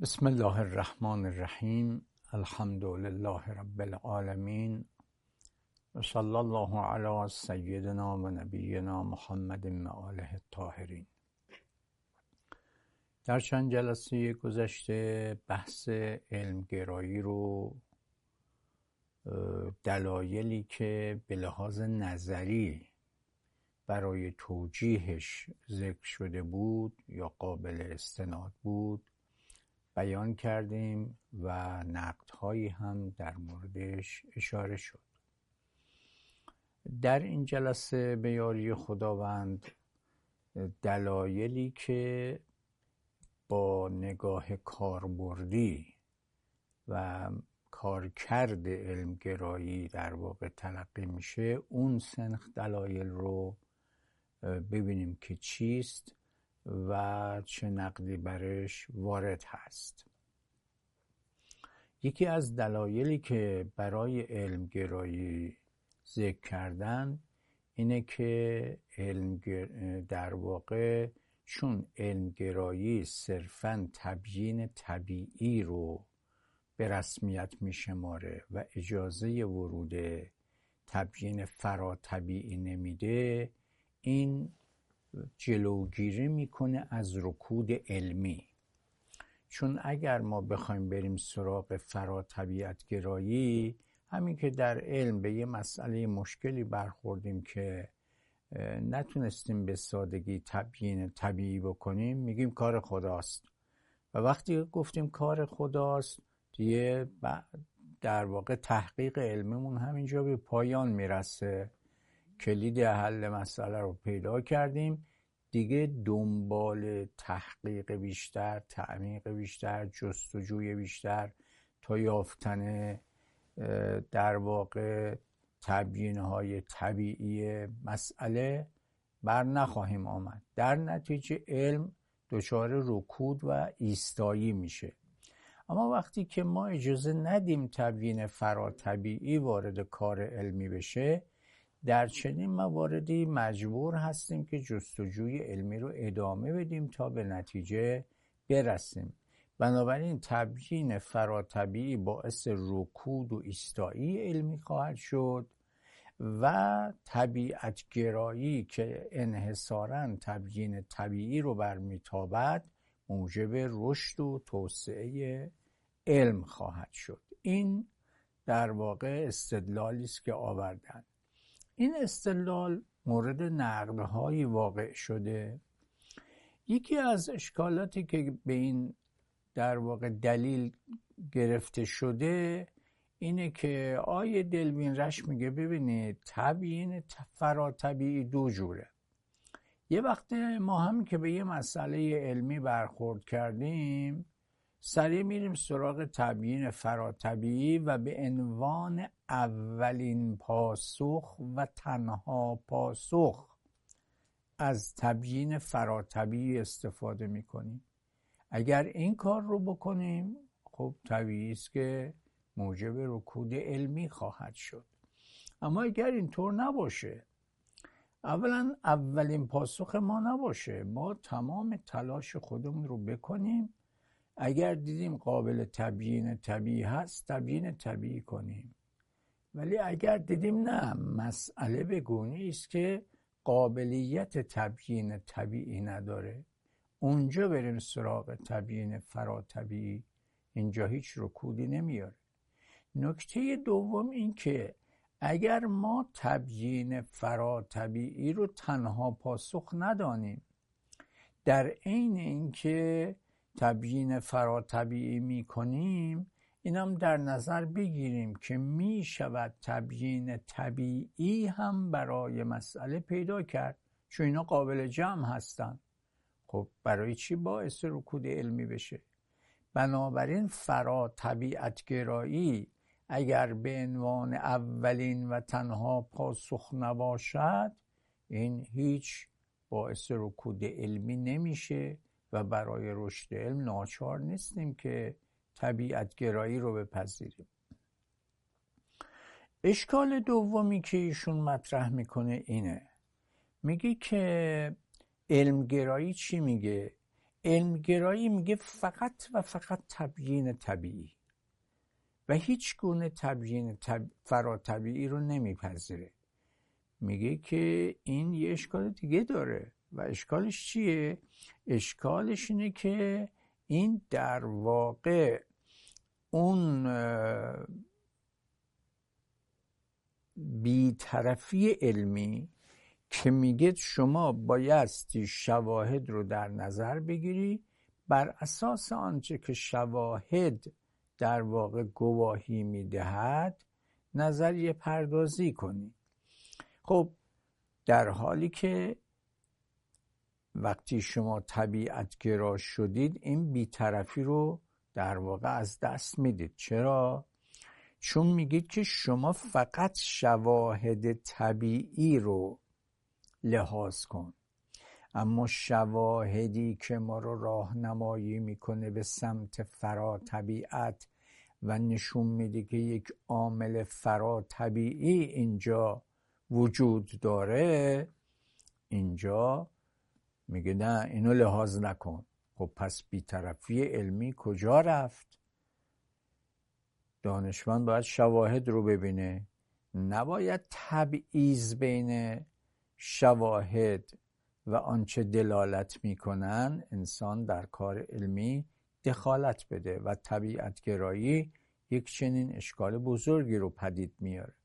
بسم الله الرحمن الرحیم. الحمد لله رب العالمین و صلی الله علی سیدنا و نبینا محمد و آله الطاهرین. در چند جلسه گذشته بحث علمگرایی رو، دلایلی که به لحاظ نظری برای توجیهش ذکر شده بود یا قابل استناد بود بیان کردیم و نقدهایی هم در موردش اشاره شد. در این جلسه به یاری خداوند دلایلی که با نگاه کاربردی و کارکرد علمگرایی در واقع تلقی میشه، اون سنخ دلایل رو ببینیم که چیست و چه نقدی برش وارد هست. یکی از دلایلی که برای علمگرایی ذکر کردن اینه که در واقع چون علمگرایی صرفاً تبیین طبیعی رو به رسمیت میشماره و اجازه ورود تبیین فراطبیعی نمیده، این جلوگیری میکنه از رکود علمی. چون اگر ما بخوایم بریم سراغ فراطبیعت گرایی، همین که در علم به یه مسئله مشکلی برخوردیم که نتونستیم به سادگی تبیین طبیعی بکنیم، میگیم کار خداست. و وقتی گفتیم کار خداست، دیگه در واقع تحقیق علممون همینجا به پایان میرسه. کلید حل مسئله رو پیدا کردیم، دیگه دنبال تحقیق بیشتر، تعمیق بیشتر، جستجوی بیشتر تا یافتن در واقع تبیین‌های طبیعی مسئله بر نخواهیم آمد. در نتیجه علم دچار رکود و ایستایی میشه. اما وقتی که ما اجازه ندیم تبیین فراطبیعی وارد کار علمی بشه، در چنین مواردی مجبور هستیم که جستجوی علمی رو ادامه بدیم تا به نتیجه برسیم. بنابراین تبیین فراطبیعی باعث رکود و ایستایی علمی خواهد شد و طبیعت گرایی که انحصاراً تبیین طبیعی رو برمیتابد موجب رشد و توسعه علم خواهد شد. این در واقع استدلالی است که آوردند. این استدلال مورد نقدهایی واقع شده. یکی از اشکالاتی که به این در واقع دلیل گرفته شده اینه که آیه دلوین رش میگه ببینید تبیین فراطبیعی دو جوره. یه وقت ما هم که به یه مسئله علمی برخورد کردیم سریع میریم سراغ تبیین فراطبیعی و به عنوان اولین پاسخ و تنها پاسخ از تبیین فراطبیعی استفاده میکنیم. اگر این کار رو بکنیم، خب طبیعی است که موجب رکود علمی خواهد شد. اما اگر اینطور نباشه، اولا اولین پاسخ ما نباشه، ما تمام تلاش خودمون رو بکنیم، اگر دیدیم قابل تبیین طبیعی هست تبیین طبیعی کنیم، ولی اگر دیدیم نه مسئله به گونه‌ای است که قابلیت تبیین طبیعی نداره، اونجا بریم سراغ تبیین فراطبیعی. اینجا هیچ رکودی نمیاره. نکته دوم این که اگر ما تبیین فراطبیعی رو تنها پاسخ ندانیم، در عین اینکه تبیین فراطبیعی می کنیم، اینم در نظر بگیریم که می شود تبیین طبیعی هم برای مسئله پیدا کرد، چون اینا قابل جمع هستن. خب برای چی باعث رکود علمی بشه؟ بنابراین فراطبیعت گرایی اگر به عنوان اولین و تنها پاسخ نباشد، این هیچ باعث رکود علمی نمیشه و برای رشد علم ناچار نیستیم که طبیعت گرایی رو بپذیریم. اشکال دومی که ایشون مطرح میکنه اینه، میگه که علمگرایی چی میگه؟ علمگرایی میگه فقط و فقط تبیین طبیعی و هیچ گونه تبیین فراطبیعی رو نمیپذیره. میگه که این یه اشکال دیگه داره و اشکالش چیه؟ اشکالش اینه که این در واقع اون بی‌طرفی علمی که میگه شما بایستی شواهد رو در نظر بگیری، بر اساس آنچه که شواهد در واقع گواهی میدهد نظریه پردازی کنی. خب در حالی که وقتی شما طبیعتگرا شدید این بی‌طرفی رو در واقع از دست میدید. چرا؟ چون میگید که شما فقط شواهد طبیعی رو لحاظ کن، اما شواهدی که ما رو راهنمایی میکنه به سمت فراطبیعت و نشون میده که یک عامل فراطبیعی اینجا وجود داره، اینجا میگه نه، اینو لحاظ نکن. خب پس بی‌طرفی علمی کجا رفت؟ دانشمند باید شواهد رو ببینه، نباید تبعیض بین شواهد و آنچه دلالت میکنن انسان در کار علمی دخالت بده و طبیعتگرایی یک چنین اشکال بزرگی رو پدید میاره.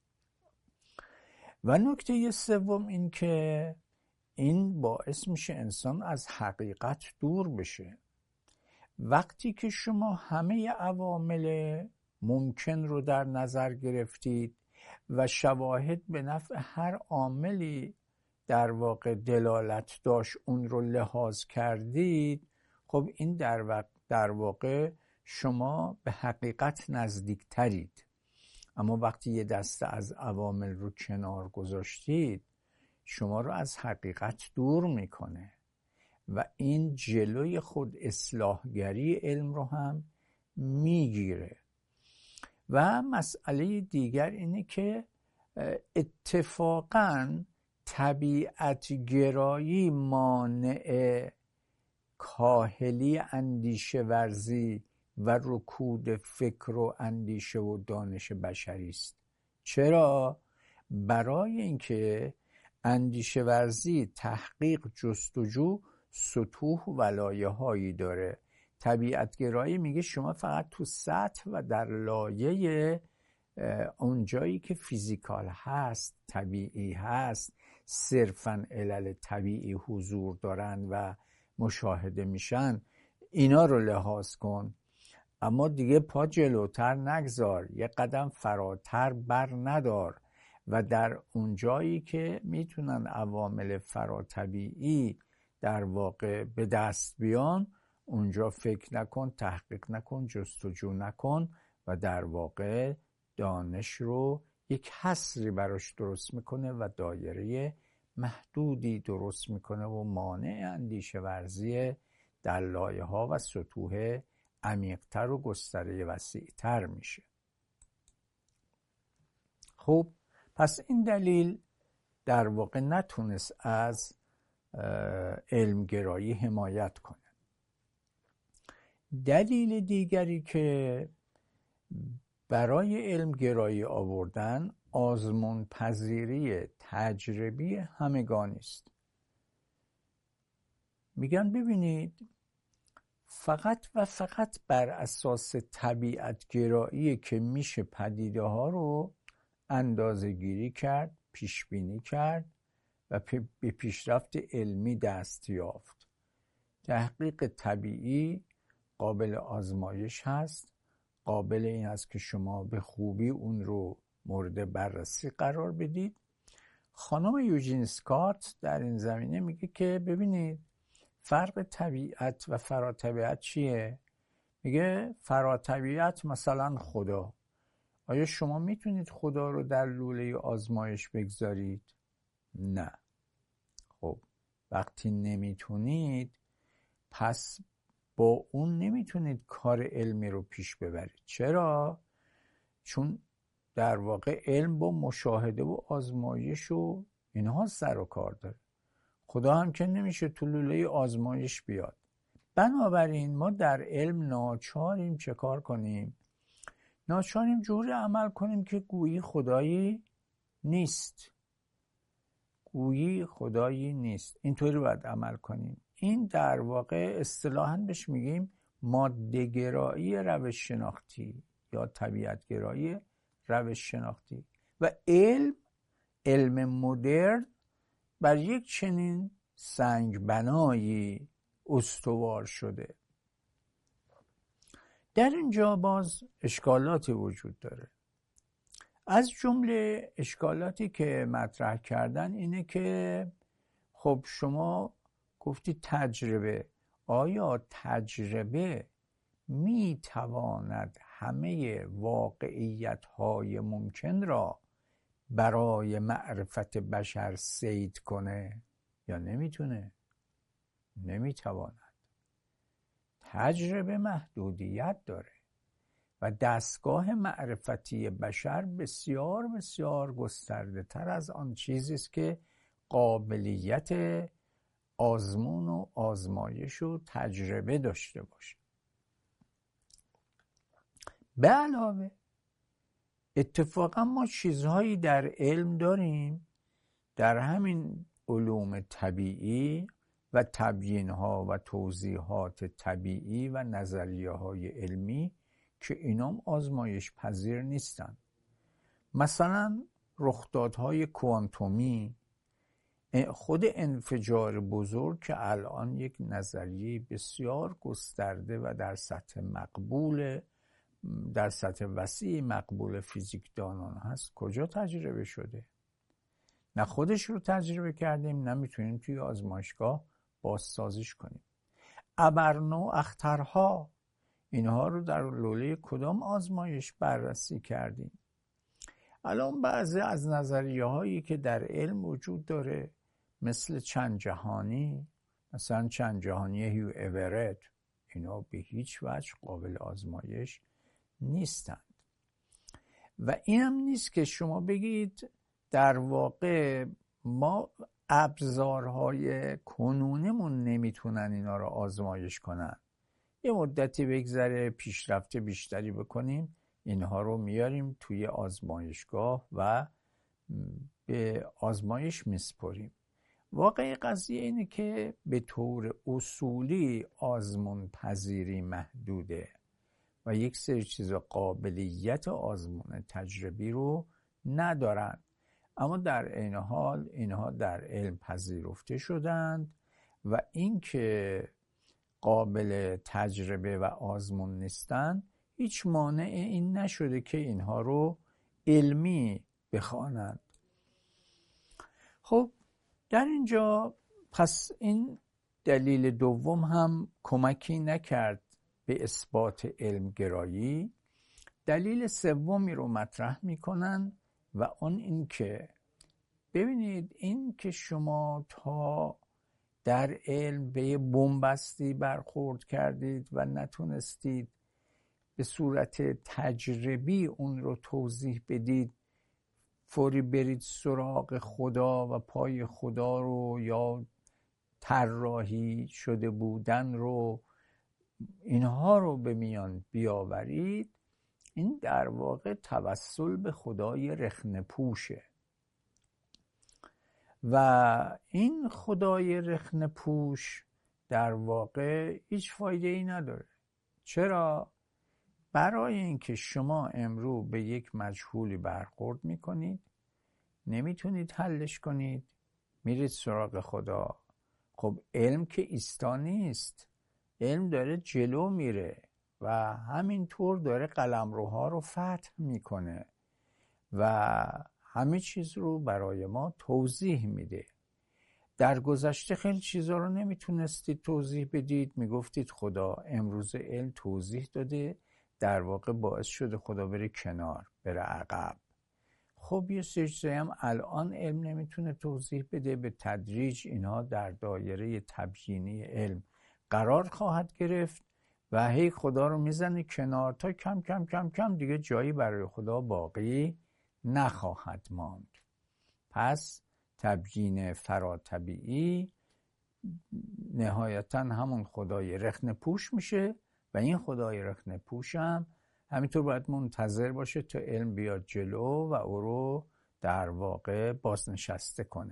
و نکته سوم این که این باعث میشه انسان از حقیقت دور بشه. وقتی که شما همه عوامل ممکن رو در نظر گرفتید و شواهد به نفع هر عاملی در واقع دلالت داشت اون رو لحاظ کردید، خب این در واقع شما به حقیقت نزدیک ترید. اما وقتی یه دسته از عوامل رو کنار گذاشتید شما رو از حقیقت دور میکنه و این جلوی خود اصلاحگری علم رو هم میگیره. و مسئله دیگر اینه که اتفاقاً طبیعتگرایی مانع کاهلی اندیشه ورزی و رکود فکر و اندیشه و دانش بشری است. چرا؟ برای اینکه اندیشه ورزی، تحقیق، جستجو سطوح و لایه‌هایی داره. طبیعتگرایی میگه شما فقط تو سطح و در لایه اونجایی که فیزیکال هست، طبیعی هست، صرفاً علل طبیعی حضور دارن و مشاهده میشن، اینا رو لحاظ کن. اما دیگه پا جلوتر نگذار، یه قدم فراتر بر ندار و در اونجایی که میتونن عوامل فراطبیعی در واقع به دست بیان اونجا فکر نکن، تحقیق نکن، جستجو نکن و در واقع دانش رو یک حصری براش درست میکنه و دایره محدودی درست میکنه و مانع اندیشه ورزی در لایه ها و سطوح عمیق‌تر و گستره وسیع‌تر میشه. خب پس این دلیل در واقع نتونست از علمگرایی حمایت کنه. دلیل دیگری که برای علمگرایی آوردن آزمون پذیری تجربی همگانی است. میگن ببینید فقط و فقط بر اساس طبیعتگرایی که میشه پدیده ها رو اندازه گیری کرد، پیش بینی کرد و به پیشرفت علمی دست یافت. تحقیق طبیعی قابل آزمایش هست، قابل این است که شما به خوبی اون رو مورد بررسی قرار بدید. خانم یوجین اسکات در این زمینه میگه که ببینید فرق طبیعت و فراطبیعت چیه؟ میگه فراطبیعت مثلا خدا. آیا شما میتونید خدا رو در لوله آزمایش بگذارید؟ نه. خب وقتی نمیتونید پس با اون نمیتونید کار علمی رو پیش ببرید. چرا؟ چون در واقع علم با مشاهده و آزمایش و اینها سر و کار داره. خدا هم که نمیشه تو لوله آزمایش بیاد. بنابراین ما در علم ناچاریم چه کار کنیم؟ ناچاریم جوری عمل کنیم که گویی خدایی نیست. گویی خدایی نیست. اینطوری باید عمل کنیم. این در واقع اصطلاحاً بهش میگیم ماده‌گرایی روش شناختی یا طبیعت‌گرایی روش شناختی. و علم مدرن بر یک چنین سنگ بنایی استوار شده. در اینجا باز اشکالاتی وجود داره. از جمله اشکالاتی که مطرح کردن اینه که خب شما گفتی تجربه. آیا تجربه می تواند همه واقعیت‌های ممکن را برای معرفت بشر صید کنه یا نمیتونه؟ نمیتواند. تجربه محدودیت داره و دستگاه معرفتی بشر بسیار بسیار گسترده تر از آن چیزی است که قابلیت آزمون و آزمایش و تجربه داشته باشه. به علاوه اتفاقا ما چیزهایی در علم داریم، در همین علوم طبیعی و تبیین‌ها و توضیحات طبیعی و نظریه‌های علمی که اینام آزمایش پذیر نیستن. مثلا رخدادهای کوانتومی، خود انفجار بزرگ که الان یک نظریه بسیار گسترده و در سطح وسیع مقبول فیزیکدانان هست، کجا تجربه شده؟ نه خودش رو تجربه کردیم، نه میتونیم توی آزمایشگاه بازسازیش کنیم. ابرنو اخترها، اینها رو در لوله کدام آزمایش بررسی کردیم؟ الان بعضی از نظریه هایی که در علم وجود داره مثل چند جهانی، مثلا چند جهانی هیو اورت، اینا به هیچ وجه قابل آزمایش نیستند. و اینم نیست که شما بگید در واقع ما ابزارهای کنونمون نمیتونن اینا رو آزمایش کنن. یه مدتی بگذره، پیشرفت بیشتری بکنیم، اینها رو میاریم توی آزمایشگاه و به آزمایش میسپریم. واقعی قضیه اینه که به طور اصولی آزمون پذیری محدوده و یک سری چیزا قابلیت آزمون تجربی رو ندارن، اما در عین حال اینها در علم پذیرفته شدند و اینکه قابل تجربه و آزمون نیستن هیچ مانع این نشده که اینها رو علمی بخوانند. خب در اینجا پس این دلیل دوم هم کمکی نکرد به اثبات علمگرایی. دلیل سومی رو مطرح میکنن و اون این که ببینید این که شما تا در علم به بن‌بستی برخورد کردید و نتونستید به صورت تجربی اون رو توضیح بدید، فوری برید سراغ خدا و پای خدا رو یا طراحی شده بودن رو، اینها رو به میان بیاورید، این در واقع توسل به خدای رخنه پوشه و این خدای رخنه پوش در واقع هیچ فایده ای نداره. چرا؟ برای اینکه شما امرو به یک مجهولی برخورد میکنید، نمیتونید حلش کنید، میرید سراغ خدا. خب علم که ایستا نیست، علم داره جلو میره و همینطور داره قلمروها رو فتح میکنه و همه چیز رو برای ما توضیح میده. در گذشته خیلی چیزا رو نمیتونستید توضیح بدید، میگفتید خدا. امروز علم توضیح داده، در واقع باعث شده خدا بره کنار، بره عقب. خب یه سری هم الان علم نمیتونه توضیح بده، به تدریج اینها در دایره تبیینی علم قرار خواهد گرفت و هی خدا رو میزنه کنار تا کم کم کم کم دیگه جایی برای خدا باقی نخواهد ماند. پس تبیین فراتبیعی نهایتا همون خدای رخنه پوش میشه و این خدای رخنه پوش هم همینطور باید منتظر باشه تا علم بیاد جلو و او رو در واقع بازنشسته کنه.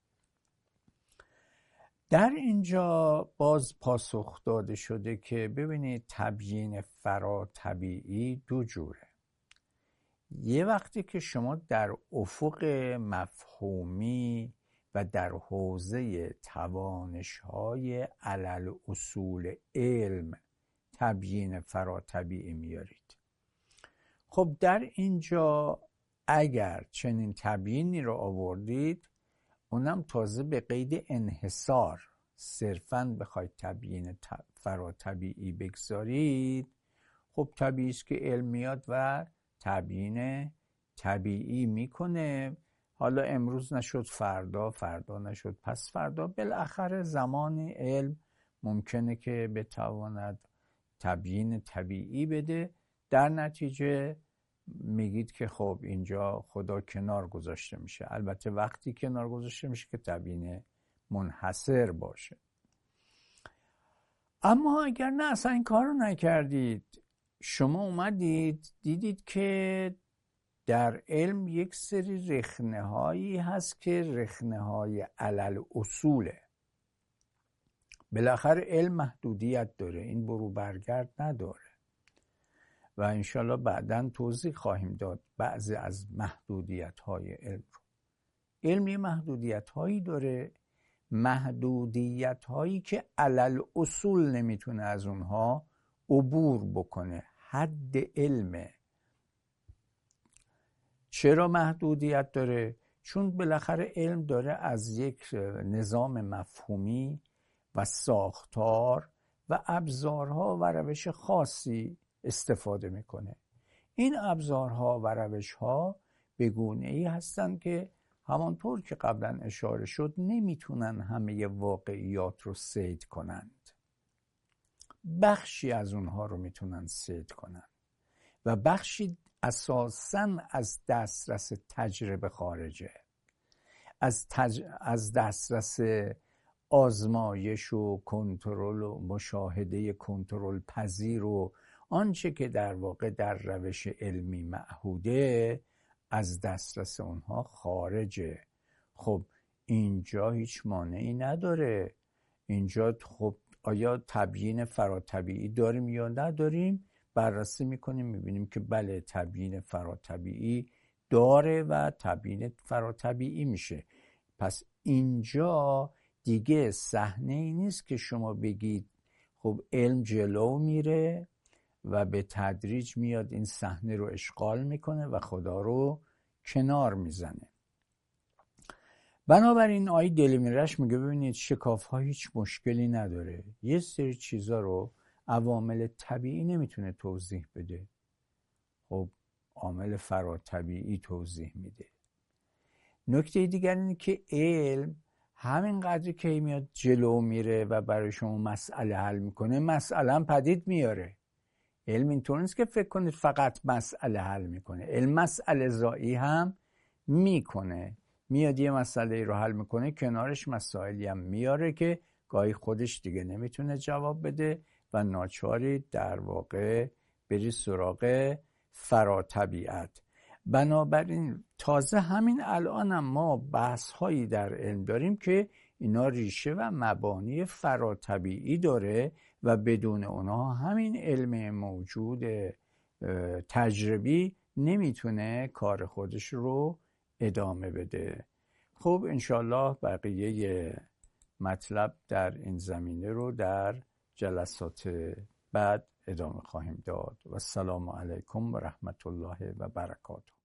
در اینجا باز پاسخ داده شده که ببینید تبیین فراطبیعی دو جوره. یه وقتی که شما در افق مفهومی و در حوزه توانش‌های علل اصول علم تبیین فراطبیعی میارید. خب در اینجا اگر چنین تبیینی رو آوردید، اونم تازه به قید انحصار صرفاً بخواید تبیین فراطبیعی بگذارید، خب طبیعی است که علم میاد و تبیین طبیعی میکنه. حالا امروز نشد فردا، فردا نشد پس فردا، بالاخره زمانی علم ممکنه که بتواند تبیین طبیعی بده. در نتیجه میگید که خب اینجا خدا کنار گذاشته میشه. البته وقتی کنار گذاشته میشه که تبیین منحصر باشه. اما اگر نه اصلا این کار رو نکردید، شما اومدید دیدید که در علم یک سری رخنه هایی هست که رخنه های علل اصوله. بالاخره علم محدودیت داره، این برو برگرد نداره و انشالله بعداً توضیح خواهیم داد بعضی از محدودیت های علم رو. علم یه محدودیت هایی داره، محدودیت هایی که علل اصول نمیتونه از اونها عبور بکنه، حد علمه. چرا محدودیت داره؟ چون بالاخره علم داره از یک نظام مفهومی و ساختار و ابزارها و روش خاصی استفاده میکنه. این ابزارها و روشها به گونه‌ای هستند که همانطور که قبلا اشاره شد نمیتونن همه واقعیات رو صید کنند. بخشی از اونها رو میتونن صید کنن و بخشی اساساً از دسترس تجربه خارجه، از دسترس آزمایش و کنترل و مشاهده کنترل پذیر و آنچه که در واقع در روش علمی معهوده از دسترس اونها خارجه. خب اینجا هیچ مانعی نداره. اینجا خب آیا تبیین فراطبیعی داریم یا نداریم؟ بررسی میکنیم میبینیم که بله تبیین فراطبیعی داره و تبیین فراطبیعی میشه. پس اینجا دیگه صحنه ای نیست که شما بگید خب علم جلو میره و به تدریج میاد این صحنه رو اشغال میکنه و خدا رو کنار میزنه. بنابراین آیه دلمیرش میگه ببینید شکاف ها هیچ مشکلی نداره. یه سری چیزا رو عوامل طبیعی نمیتونه توضیح بده، خب عامل فراطبیعی توضیح میده. نکته دیگر اینه که علم همین قدری که میاد جلو میره و برای شما مسئله حل میکنه، مسئله هم پدید میاره. علم اینطور نیست که فکر کنید فقط مسئله حل میکنه، علم مسئله زایی هم میکنه. میاد یه مسئله رو حل میکنه، کنارش مسائلی هم میاره که گاهی خودش دیگه نمیتونه جواب بده و ناچاری در واقع بری سراغ فراطبیعت. بنابراین تازه همین الان هم ما بحث هایی در علم داریم که اینا ریشه و مبانی فراطبیعی داره و بدون اونها همین علم موجود تجربی نمیتونه کار خودش رو ادامه بده. خب انشالله بقیه مطلب در این زمینه رو در جلسات بعد ادامه خواهیم داد و السلام علیکم و رحمت الله و برکاته.